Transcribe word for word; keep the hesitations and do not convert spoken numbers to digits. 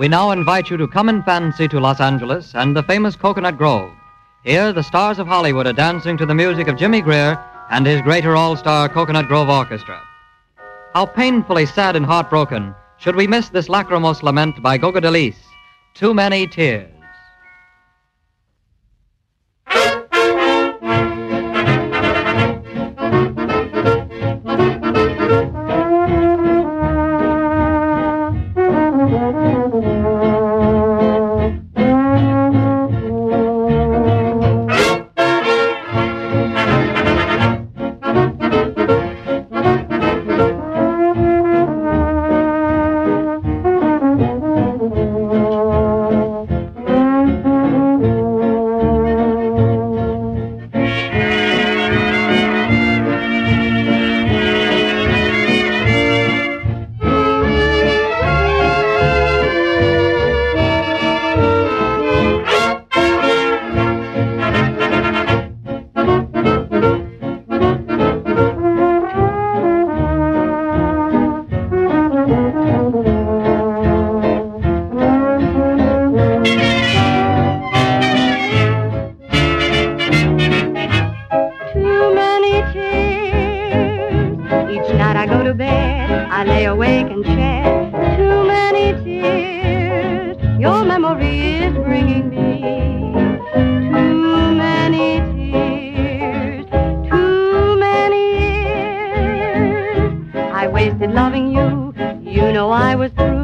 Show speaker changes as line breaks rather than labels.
we now invite you to come in fancy to Los Angeles and the famous Coconut Grove. Here, the stars of Hollywood are dancing to the music of Jimmy Greer and his greater all-star Coconut Grove Orchestra. How painfully sad and heartbroken should we miss this lachrymose lament by Gogo de Lis, Too Many Tears.
I go to bed, I lay awake and shed too many tears. Your memory is bringing me too many tears, too many years. I wasted loving you, you know I was through.